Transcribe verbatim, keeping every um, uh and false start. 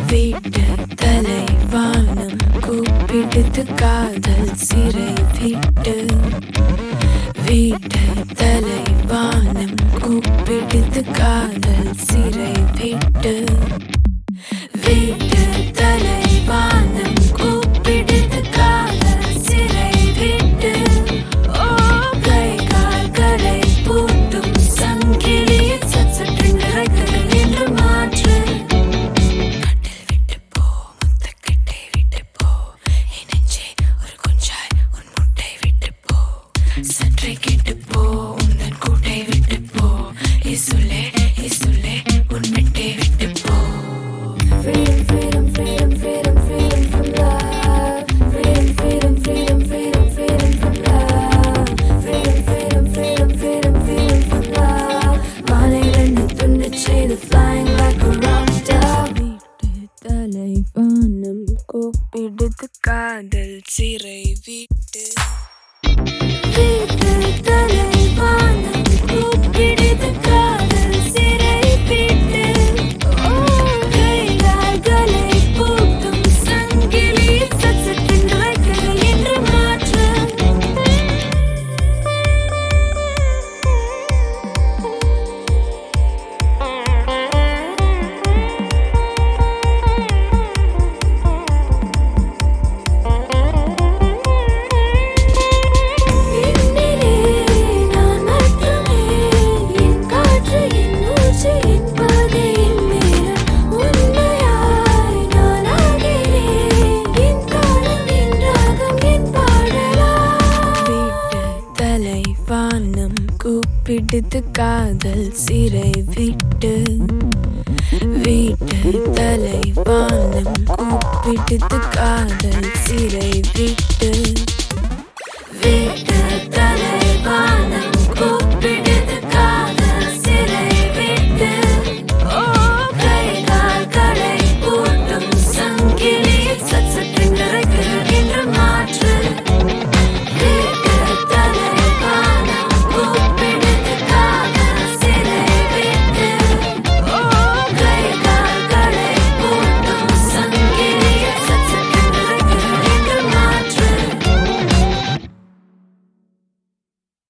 வீட்டு தலைவானம் கூப்பிடுது காதல் சிறை விட்டு. வீட்டு தலைவானம் கூப்பிடுது காதல் சிறை விட்டு. வீட்டு தலைவானம் கூப்பிடுது காதல் சிறை விட்டு. ஓ கை கால்களை பூட்டும் சங்கிலி சற்று நிறைகள் என்று மாற்று. சற்றே கேட்டு போ உந்தன் கூட்டை விட்டு போ. இசுலே இசுலே உன் மெட்டை விட்டு போ. Freedom, freedom, freedom, freedom, freedom from love. Freedom, freedom, freedom, freedom, freedom from love. Freedom, freedom, freedom, freedom, freedom from love. வானிலிருந்து துண்டச் செய்து flying like a rock star. வீட்டு தலைவானம் கூப்பிடுது காதல் சிறை விட்டு. வீட்டு தலைவானம் கூப்பிடுது காதல் சிறை விட்டு. ஓ கை கால்களை பூட்டும் சங்கிலி சற்று நிறைகள் என்று மாற்று. வானம் கூப்பிடுது காதல் சிறை விட்டு. வீட்டு தலைவானம் கூப்பிடுது காதல் சிறை விட்டு. வீட்டு